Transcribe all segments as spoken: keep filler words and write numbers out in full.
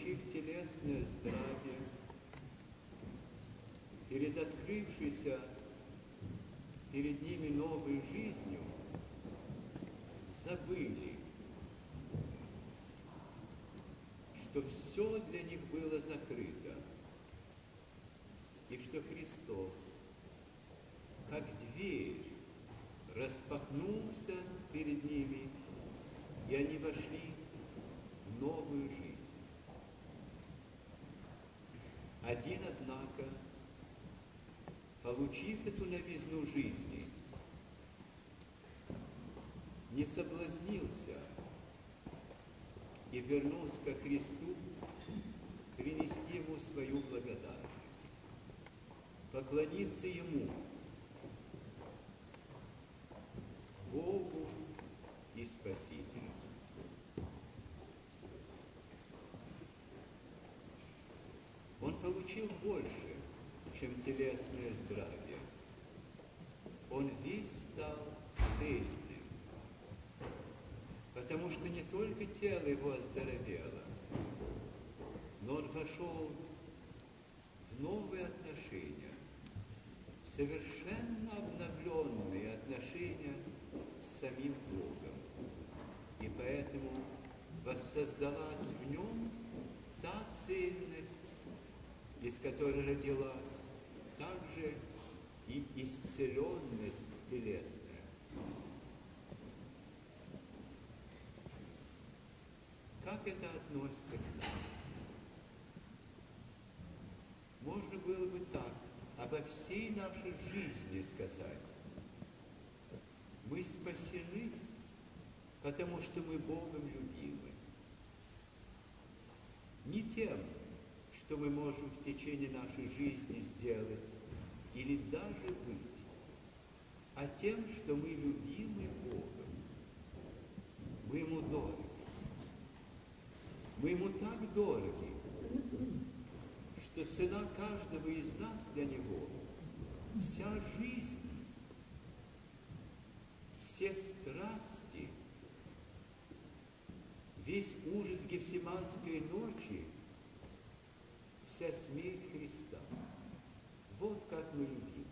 получив телесное здравие, перед открывшейся перед ними новой жизнью, забыли, что все для них было закрыто, и что Христос, как дверь, распахнулся перед ними, и они вошли в новую жизнь. Один, однако, получив эту новизну жизни, не соблазнился и вернулся ко Христу принести Ему свою благодарность, поклониться Ему, Богу и Спасителю. Он получил больше, чем телесное здравие. Он весь стал цельным, потому что не только тело его оздоровело, но он вошел в новые отношения, в совершенно обновленные отношения с самим Богом. И поэтому воссоздалась в нем та цельность, из которой родилась также и исцеленность телесная. Как это относится к нам? Можно было бы так обо всей нашей жизни сказать. Мы спасены, потому что мы Богом любимы. Не тем, что мы можем в течение нашей жизни сделать или даже быть, а тем, что мы любимы Богом. Мы Ему дороги. Мы Ему так дороги, что цена каждого из нас для Него, вся жизнь, все страсти, весь ужас Гефсиманской ночи, вся смерть Христа. Вот как мы любим.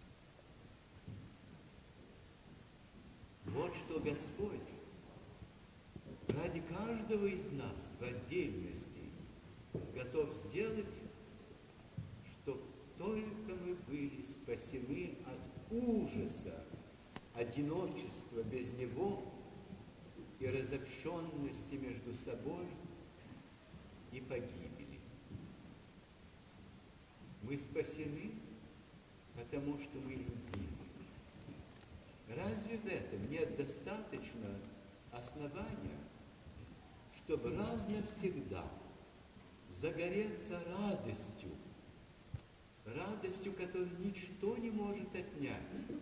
Вот что Господь ради каждого из нас в отдельности готов сделать, чтоб только мы были спасены от ужаса, одиночества без Него и разобщенности между собой и погибели. Мы спасены, потому что мы любимы. Разве в этом нет достаточно основания, чтобы раз навсегда загореться радостью, радостью, которую ничто не может отнять,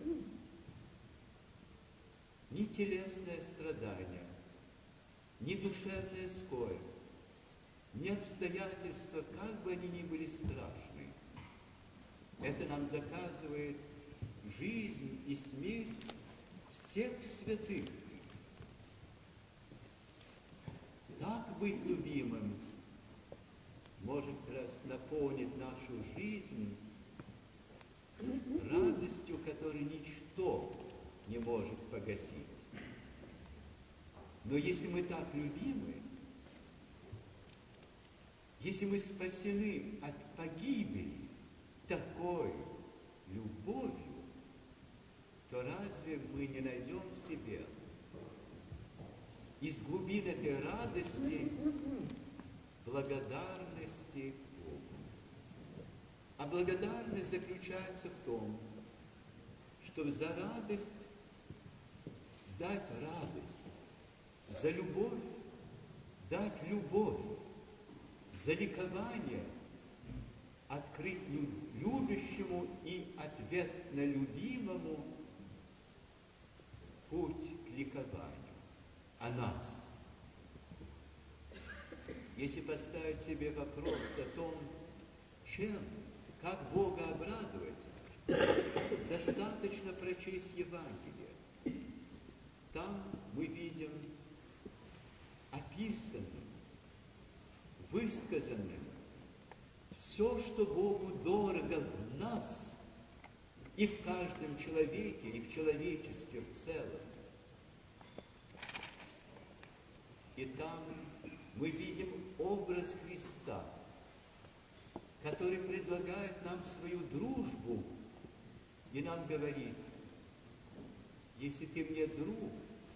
ни телесное страдание, ни душевная скорбь, ни обстоятельства, как бы они ни были страшны. Это нам доказывает жизнь и смерть всех святых. Так быть любимым может раз наполнить нашу жизнь радостью, которую ничто не может погасить. Но если мы так любимы, если мы спасены от погибели такой любовью, то разве мы не найдем в себе из глубин этой радости благодарности Богу? А благодарность заключается в том, чтобы за радость дать радость, за любовь дать любовь, за ликование открыть любящему и ответно любимому путь к ликованию о нас. Если поставить себе вопрос о том, чем, как Бога обрадовать, достаточно прочесть Евангелие. Там мы видим описанным высказанным все, что Богу дорого в нас и в каждом человеке, и в человечестве в целом. И там мы видим образ Христа, который предлагает нам свою дружбу и нам говорит: если ты мне друг,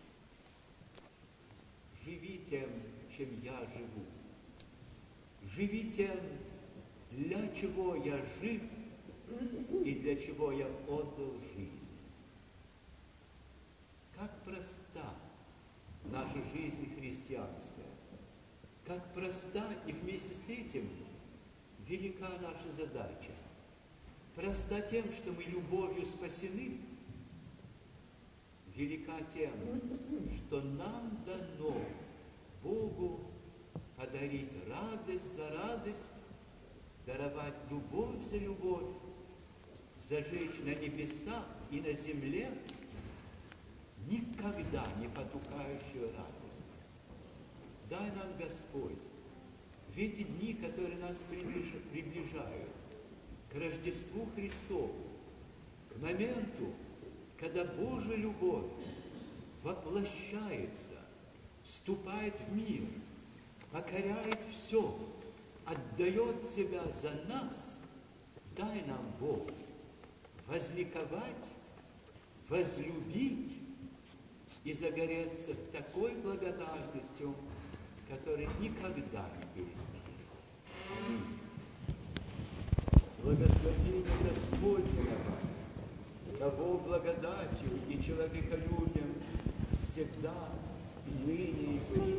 живи тем, чем я живу. Живи тем, для чего я жив и для чего я отдал жизнь. Как проста наша жизнь христианская, как проста и вместе с этим велика наша задача. Проста тем, что мы любовью спасены, велика тем, что нам дано Богу подарить радость за радость, даровать любовь за любовь, зажечь на небесах и на земле никогда не потухающую радость. Дай нам, Господь, в эти дни, которые нас приближают к Рождеству Христову, к моменту, когда Божья любовь воплощается, вступает в мир, покоряет все, отдает себя за нас, дай нам, Бог, возликовать, возлюбить и загореться такой благодарностью, которой никогда не перестанет. Аминь. Благословение Господне на вас, того благодатью и человеколюбием всегда, ныне и присно.